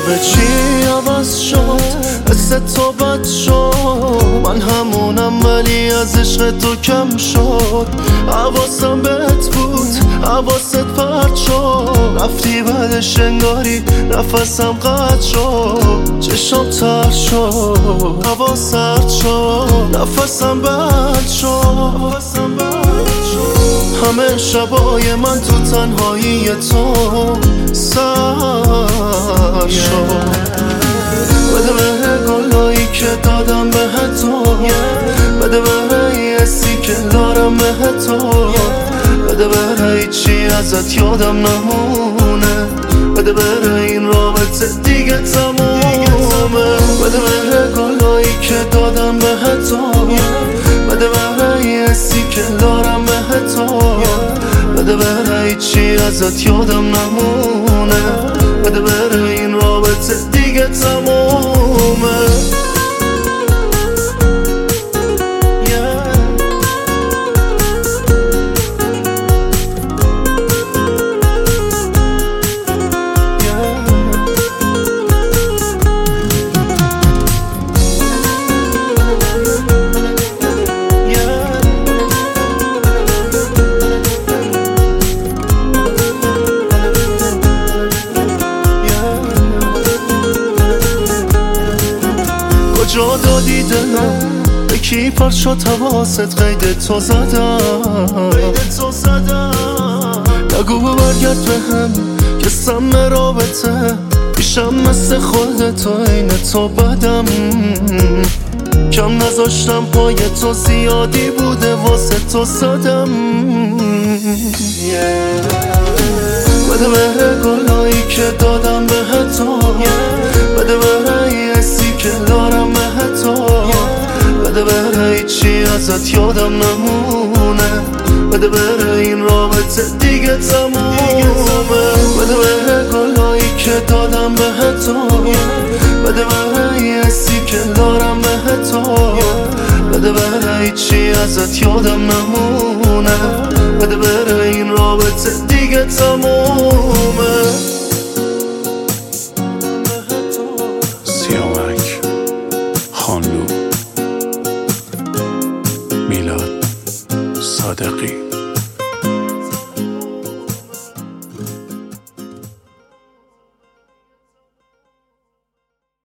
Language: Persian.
همه چی عوض شد، حس تو بد شد، من همونم ولی از عشق تو کم شد. حواسم بهت بود، حواست پرت شد، رفتی بعدش انگاری نفسم قطع شد. چشم تر شد، هوا سرد شد، نفسم بد شد. همه شبای من تو تنهایی تو سر شد. بده به گلایی که دادم به تو، بده به حسی که دارم به تو، بده به هیچی ازت یادم نمونه، بده به این رابطه دیگه تمومه. بده به گلایی که دادم به تو، بده به حسی که دارم به تو، بده به هیچی ازت یادم نمونه، بده به این رابطه دیگه تمومه. کجا دادی دلم، به کی پر شد حواست، قید تو زدم. نگو برگرد به هم که سم رابطه پیشم مثل خود تو، این تو بدم. کم نذاشتم پای تو، زیادی بوده واسه تو صدم. بده به گلایی که دادم به تو، بده به حسی که دارم به تو، بده به هیچی ازت یادم نمونه، بده به این رابطه دیگه تمومه. بده به گلایی که دادم به تو، بده به حسی که دارم به تو، بده به هیچی ازت یادم نمونه، بده به این رابطه دیگه تمومه.